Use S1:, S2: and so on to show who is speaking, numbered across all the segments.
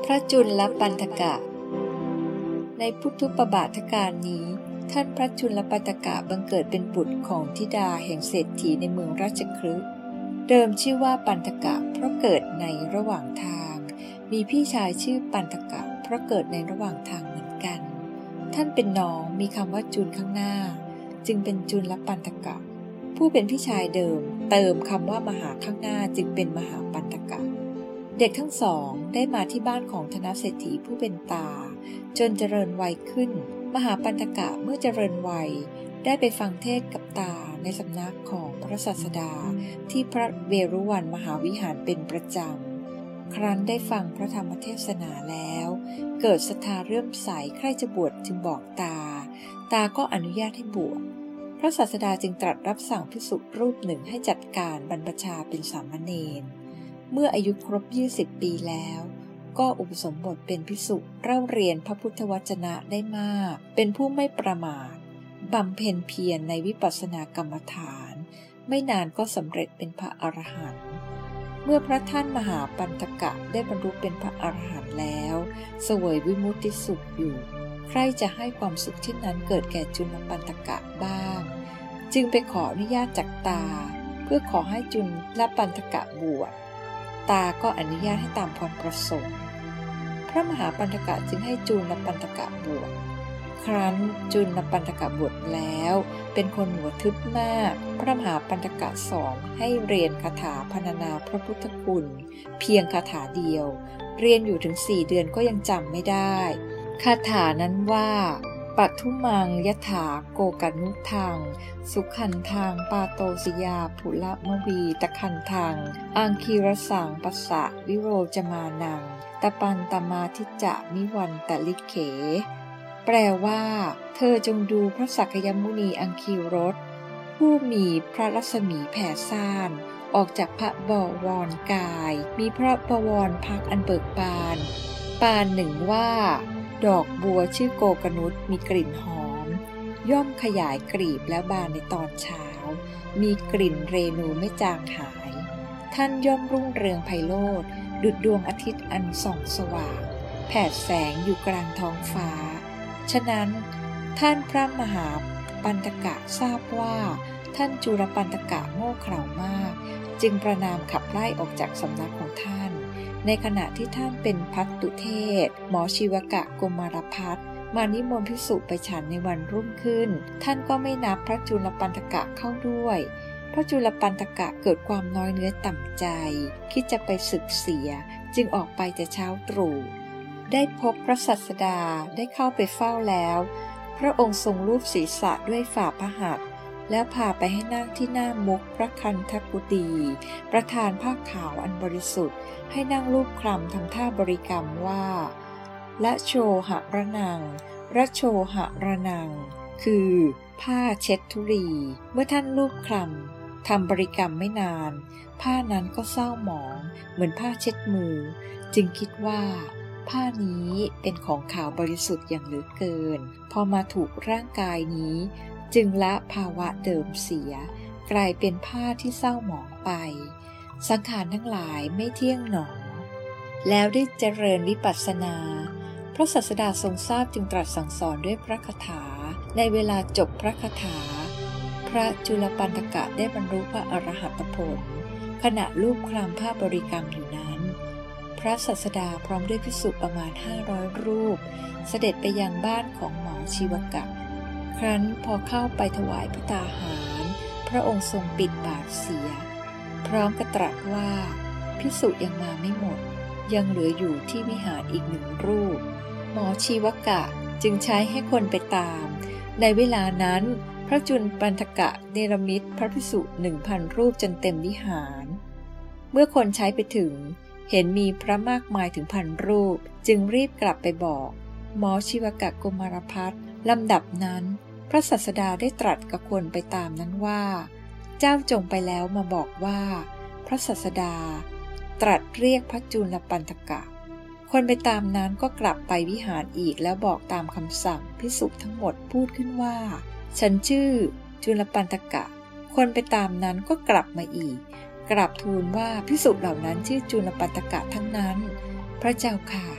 S1: พระจุลปันถกะในพุทธุปบาทกาลนี้ท่านพระจุลปันถกะบังเกิดเป็นบุตรของธิดาแห่งเศรษฐีในเมืองราชคฤห์เดิมชื่อว่าปันถกะเพราะเกิดในระหว่างทางมีพี่ชายชื่อปันถกะเพราะเกิดในระหว่างทางเหมือนกันท่านเป็นน้องมีคำว่าจุลข้างหน้าจึงเป็นจุลปันถกะผู้เป็นพี่ชายเดิมเติมคำว่ามหาข้างหน้าจึงเป็นมหาปันถกะเด็กทั้งสองได้มาที่บ้านของธนเศรษฐีผู้เป็นตาจนเจริญวัยขึ้นมหาปันถกะเมื่อเจริญวัยได้ไปฟังเทศน์กับตาในสำนักของพระศาสดาที่พระเวรุวันมหาวิหารเป็นประจำครั้นได้ฟังพระธรรมเทศนาแล้วเกิดศรัทธาเลื่อมใสใคร่จะบวชจึงบอกตาก็อนุญาตให้บวชพระศาสดาจึงตรัสรับสั่งภิกษุรูปหนึ่งให้จัดการบรรพชาเป็นสามเณรเมื่ออายุครบ20 ปีแล้วก็อุปสมบทเป็นภิกษุเล่าเรียนพระพุทธวจนะได้มากเป็นผู้ไม่ประมาทบำเพ็ญเพียรในวิปัสสนากรรมฐานไม่นานก็สำเร็จเป็นพระอรหันต์เมื่อพระท่านมหาปันถกะได้บรรลุเป็นพระอรหันต์แล้วเสวยวิมุตติสุขอยู่ใครจะให้ความสุขเช่นนั้นเกิดแก่จุลปันถกะบ้างจึงไปขออนุญาตจากตาเพื่อขอให้จุลปันถกะบวชตาก็อนุญาตให้ตามความประสงค์พระมหาปันถกะจึงให้จุลปันถกะบวชครั้นจุลปันถกะบวชแล้วเป็นคนหัวทึบมากพระมหาปันถกะสอนให้เรียนคาถาพรรณนาพระพุทธคุณเพียงคาถาเดียวเรียนอยู่ถึง4 เดือนก็ยังจำไม่ได้คาถานั้นว่าปัทุมังยถาโกกนุทังสุขันทังปาโตสยาภุละมวีตะคันทังอังคีรสังปัสสะวิโรจมานังตะปันตมาทิจะมิวันตะลิเขแปลว่าเธอจงดูพระสักยมุนีอังคีรสผู้มีพระรัศมีแผ่ซ่านออกจากพระบวรกายมีพระบวรพักอันเบิกบานปานหนึ่งว่าดอกบัวชื่อโกกนุษมีกลิ่นหอมย่อมขยายกลีบแล้วบานในตอนเช้ามีกลิ่นเรนูไม่จางหายท่านย่อมรุ่งเรืองไพโรจน์ดุจดวงอาทิตย์อันส่องสว่างแผดแสงอยู่กลางท้องฟ้าฉะนั้นท่านพระมหาปันถกะทราบว่าท่านจุลปันถกะโง่เขลามากจึงประนามขับไล่ออกจากสำนักของท่านในขณะที่ท่านเป็นภัตตุเทศหมอชีวกะกุมารพัฒน์มานิมนต์ภิกษุไปฉันในวันรุ่งขึ้นท่านก็ไม่นับพระจุลปันถกะเข้าด้วยพระจุลปันถกะเกิดความน้อยเนื้อต่ำใจคิดจะไปศึกเสียจึงออกไปแต่เช้าตรู่ได้พบพระศาสดาได้เข้าไปเฝ้าแล้วพระองค์ทรงลูบศีรษะด้วยฝ่าพระหัตถ์แล้วพาไปให้นั่งที่หน้ามุขพระคันธกุฎีประทานผ้าขาวอันบริสุทธิ์ให้นั่งลูบคลำทำท่าบริกรรมว่าละโชหะระนังระโชหะระนังคือผ้าเช็ดธุลีเมื่อท่านลูบคลำทำบริกรรมไม่นานผ้านั้นก็เศร้าหมองเหมือนผ้าเช็ดมือจึงคิดว่าผ้านี้เป็นของขาวบริสุทธิ์อย่างเหลือเกินพอมาถูกร่างกายนี้จึงละภาวะเดิมเสียกลายเป็นผ้าที่เศร้าหมองไปสังขารทั้งหลายไม่เที่ยงหนอแล้วได้เจริญวิปัสสนาพระศาสดาทรงทราบจึงตรัสสั่งสอนด้วยพระคาถาในเวลาจบพระคาถาพระจุลปันถกะได้บรรลุพระอรหัตผลขณะลูบคลำผ้าบริกรรมอยู่นั้นพระศาสดาพร้อมด้วยภิกษุประมาณ500 รูปเสด็จไปยังบ้านของหมอชีวกะครั้นพอเข้าไปถวายพระตาหารพระองค์ทรงปิดบาทเสียพร้อมกระตรัสว่าภิกษุยังมาไม่หมดยังเหลืออยู่ที่วิหารอีก1 รูปหมอชีวกะจึงใช้ให้คนไปตามในเวลานั้นพระจุลปันถกะเนรมิตพระภิกษุ 1,000 รูปจนเต็มวิหารเมื่อคนใช้ไปถึงเห็นมีพระมากมายถึง1,000 รูปจึงรีบกลับไปบอกหมอชีวกะกุมารพัฒน์ลำดับนั้นพระศาสดาได้ตรัสกับคนไปตามนั้นว่าเจ้าจงไปแล้วมาบอกว่าพระศาสดาตรัสเรียกพระจุลปันถกะคนไปตามนั้นก็กลับไปวิหารอีกแล้วบอกตามคำสั่งภิกษุทั้งหมดพูดขึ้นว่าฉันชื่อจุลปันถกะคนไปตามนั้นก็กลับมาอีกกราบทูลว่าภิกษุเหล่านั้นชื่อจุลปันถกะทั้งนั้นพระเจ้าค่ะ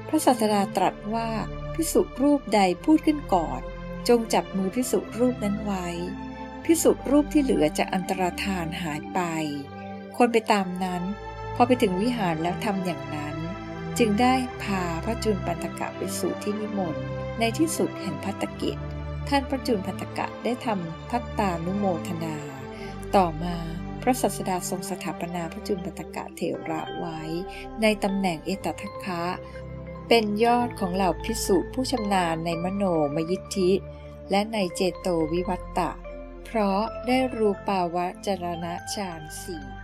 S1: พระศาสดาตรัสว่าภิกษุรูปใดพูดขึ้นก่อนจงจับมือภิกษุรูปนั้นไว้ภิกษุรูปที่เหลือจะอันตรธานหายไปควรไปตามนั้นพอไปถึงวิหารแล้วทำอย่างนั้นจึงได้พาพระจุลปันธกะไปสู่ที่นิมนต์ในที่สุดแห่งภัตตกิจท่านพระจุลปันธกะได้ทำภัตตานุโมทนาต่อมาพระศาสดาทรงสถาปนาพระจุลปันธกะเถระไว้ในตำแหน่งเอตทัคคะเป็นยอดของเหล่าภิกษุผู้ชำนาญในมโนมยิทธิและในเจโตวิวัตตะเพราะได้รูปาวจรณฌาน 4